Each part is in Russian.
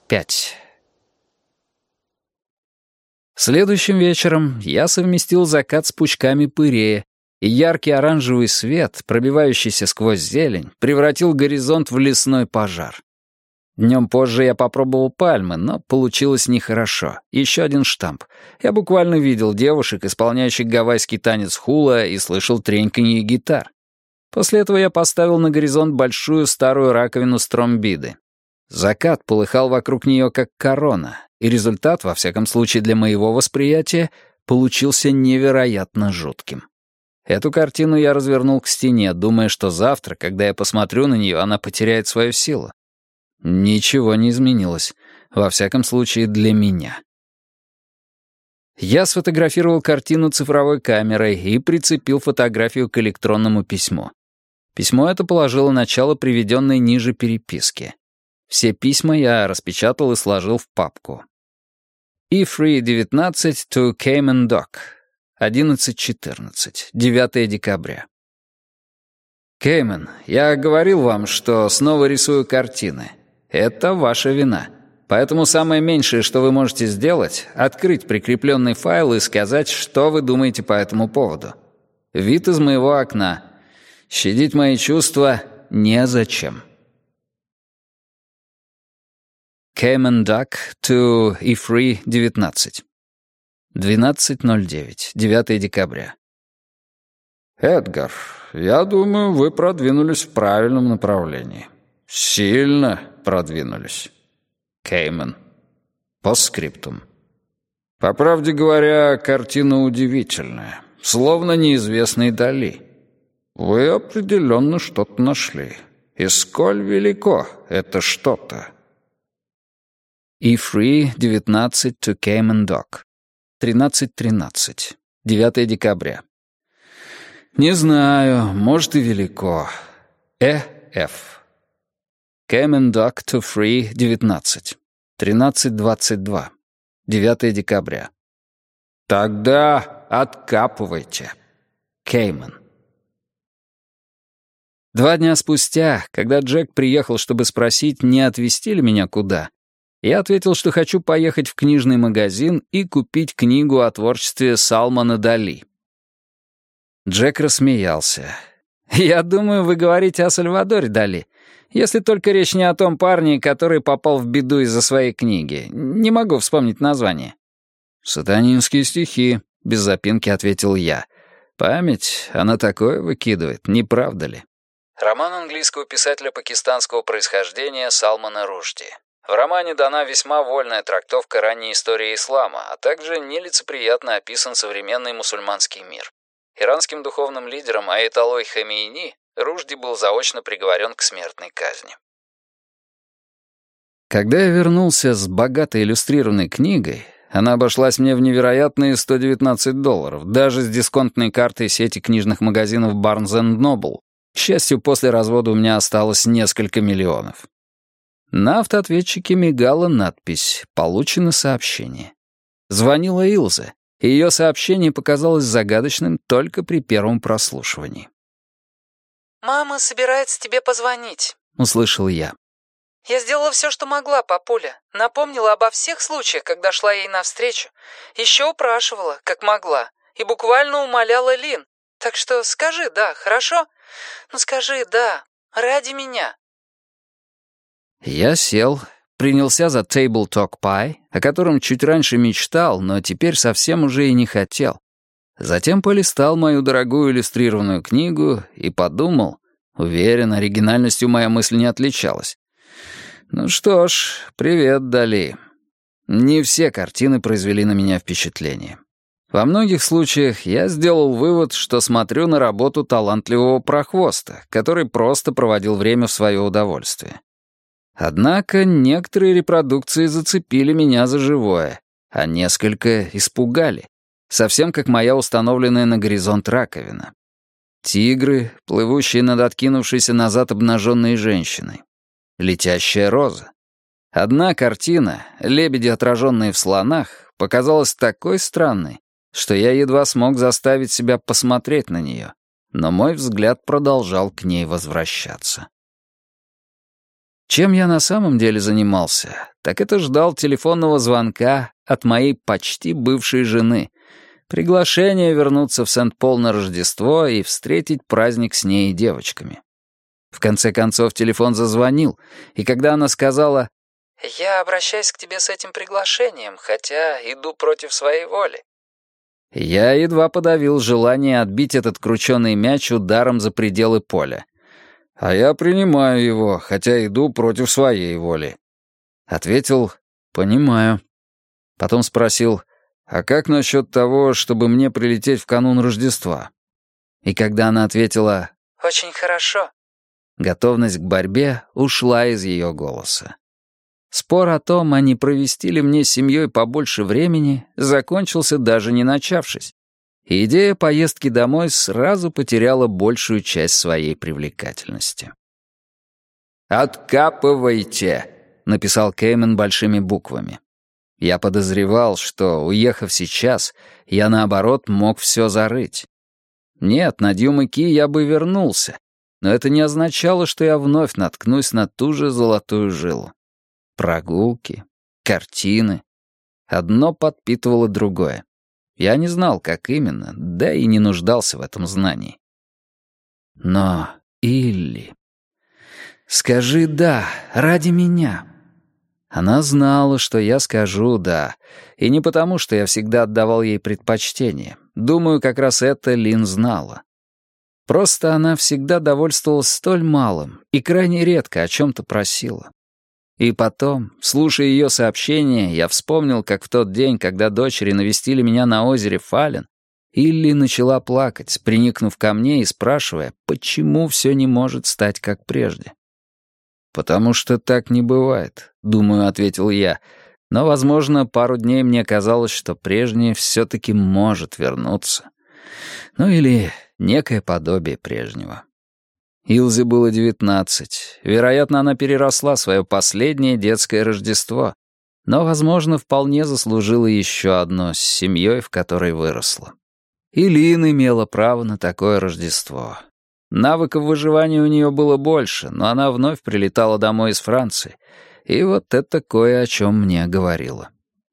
5. Следующим вечером я совместил закат с пучками пырея, и яркий оранжевый свет, пробивающийся сквозь зелень, превратил горизонт в лесной пожар. Днем позже я попробовал пальмы, но получилось нехорошо. Еще один штамп. Я буквально видел девушек, исполняющих гавайский танец хула, и слышал треньканье гитар. После этого я поставил на горизонт большую старую раковину стромбиды. Закат полыхал вокруг нее как корона, и результат, во всяком случае для моего восприятия, получился невероятно жутким. Эту картину я развернул к стене, думая, что завтра, когда я посмотрю на нее, она потеряет свою силу. Ничего не изменилось, во всяком случае для меня. Я сфотографировал картину цифровой камерой и прицепил фотографию к электронному письму. Письмо это положило начало приведенной ниже переписке. Все письма я распечатал и сложил в папку. E3 19 to Cayman Dock. 11:14. 9 декабря. Кеймен, я говорил вам, что снова рисую картины. Это ваша вина. Поэтому самое меньшее, что вы можете сделать, открыть прикрепленный файл и сказать, что вы думаете по этому поводу. Вид из моего окна. Щадить мои чувства незачем. Cayman Dock to E3 19. 12:09. 9 декабря. Эдгар, я думаю, вы продвинулись в правильном направлении. Сильно продвинулись. Кеймен. Постскриптум. По правде говоря, картина удивительная. Словно неизвестный Дали. Вы определенно что-то нашли. И сколь велико это что-то. E3 19 to Cayman Dock. 13:13. 9 декабря. Не знаю, может и велико. Ф. Cayman Dock to Free 19. 13:22. 9 декабря. Тогда откапывайте. Кеймен. 2 дня спустя, когда Джек приехал, чтобы спросить, не отвезти ли меня куда, я ответил, что хочу поехать в книжный магазин и купить книгу о творчестве Салмана Дали. Джек рассмеялся. «Я думаю, вы говорите о Сальвадоре Дали, если только речь не о том парне, который попал в беду из-за своей книги. Не могу вспомнить название». «Сатанинские стихи», — без запинки ответил я. «Память, она такое выкидывает, не правда ли?» Роман английского писателя пакистанского происхождения Салмана Рушди. В романе дана весьма вольная трактовка ранней истории ислама, а также нелицеприятно описан современный мусульманский мир. Иранским духовным лидером Аятоллой Хамейни Рушди был заочно приговорен к смертной казни. Когда я вернулся с богатой иллюстрированной книгой, она обошлась мне в невероятные $119, даже с дисконтной картой сети книжных магазинов Barnes & Noble. К счастью, после развода у меня осталось несколько миллионов. На автоответчике мигала надпись «Получено сообщение». Звонила Илза, и ее сообщение показалось загадочным только при первом прослушивании. «Мама собирается тебе позвонить», — услышал я. «Я сделала все, что могла, папуля. Напомнила обо всех случаях, когда шла ей навстречу. Еще упрашивала, как могла, и буквально умоляла Лин. Так что скажи «да», хорошо? Ну скажи «да», ради меня». Я сел, принялся за Table Talk Pie, о котором чуть раньше мечтал, но теперь совсем уже и не хотел. Затем полистал мою дорогую иллюстрированную книгу и подумал, уверен, оригинальностью моя мысль не отличалась. Ну что ж, привет, Дали. Не все картины произвели на меня впечатление. Во многих случаях я сделал вывод, что смотрю на работу талантливого прохвоста, который просто проводил время в свое удовольствие. Однако некоторые репродукции зацепили меня за живое, а несколько испугали, совсем как моя установленная на горизонт раковина. Тигры, плывущие над откинувшейся назад обнаженной женщиной. Летящая роза. Одна картина, лебеди, отраженные в слонах, показалась такой странной, что я едва смог заставить себя посмотреть на нее, но мой взгляд продолжал к ней возвращаться. Чем я на самом деле занимался, так это ждал телефонного звонка от моей почти бывшей жены, приглашение вернуться в Сент-Пол на Рождество и встретить праздник с ней и девочками. В конце концов телефон зазвонил, и когда она сказала: «Я обращаюсь к тебе с этим приглашением, хотя иду против своей воли», я едва подавил желание отбить этот крученый мяч ударом за пределы поля. «А я принимаю его, хотя иду против своей воли». Ответил: «Понимаю». Потом спросил: «А как насчет того, чтобы мне прилететь в канун Рождества?» И когда она ответила «Очень хорошо», готовность к борьбе ушла из ее голоса. Спор о том, а не провести ли мне с семьей побольше времени, закончился даже не начавшись. И идея поездки домой сразу потеряла большую часть своей привлекательности. «Откапывайте», — написал Кеймен большими буквами. Я подозревал, что, уехав сейчас, я, наоборот, мог все зарыть. Нет, на Дью-Маки я бы вернулся, но это не означало, что я вновь наткнусь на ту же золотую жилу. Прогулки, картины. Одно подпитывало другое. Я не знал, как именно, да и не нуждался в этом знании. Но, Илли, скажи «да» ради меня. Она знала, что я скажу «да», и не потому, что я всегда отдавал ей предпочтение. Думаю, как раз это Лин знала. Просто она всегда довольствовалась столь малым и крайне редко о чем-то просила. И потом, слушая ее сообщения, я вспомнил, как в тот день, когда дочери навестили меня на озере Фален, Илли начала плакать, приникнув ко мне и спрашивая, почему все не может стать как прежде. «Потому что так не бывает», — думаю, ответил я, но, возможно, пару дней мне казалось, что прежнее все-таки может вернуться. Ну или некое подобие прежнего. Илзе было 19. Вероятно, она переросла свое последнее детское Рождество, но, возможно, вполне заслужила еще одно с семьей, в которой выросла. И Лин имела право на такое Рождество. Навыков выживания у нее было больше, но она вновь прилетала домой из Франции, и вот это кое о чем мне говорило.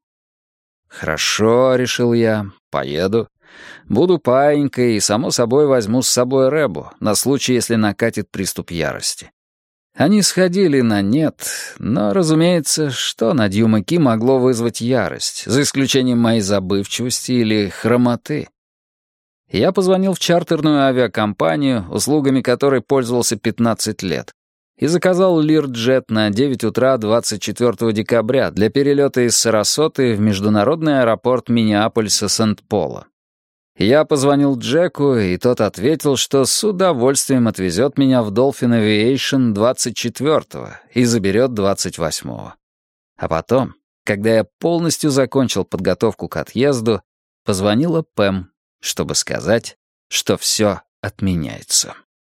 «Хорошо», — решил я, — «поеду. Буду паинькой и, само собой, возьму с собой Рэбу, на случай, если накатит приступ ярости». Они сходили на «нет», но, разумеется, что на Дью-Маки могло вызвать ярость, за исключением моей забывчивости или хромоты? Я позвонил в чартерную авиакомпанию, услугами которой пользовался 15 лет, и заказал Лирджет на 9 утра 24 декабря для перелета из Сарасоты в международный аэропорт Миннеаполиса-Сент-Пола. Я позвонил Джеку, и тот ответил, что с удовольствием отвезет меня в Dolphin Aviation 24-го и заберет 28-го. А потом, когда я полностью закончил подготовку к отъезду, позвонила Пэм, чтобы сказать, что все отменяется.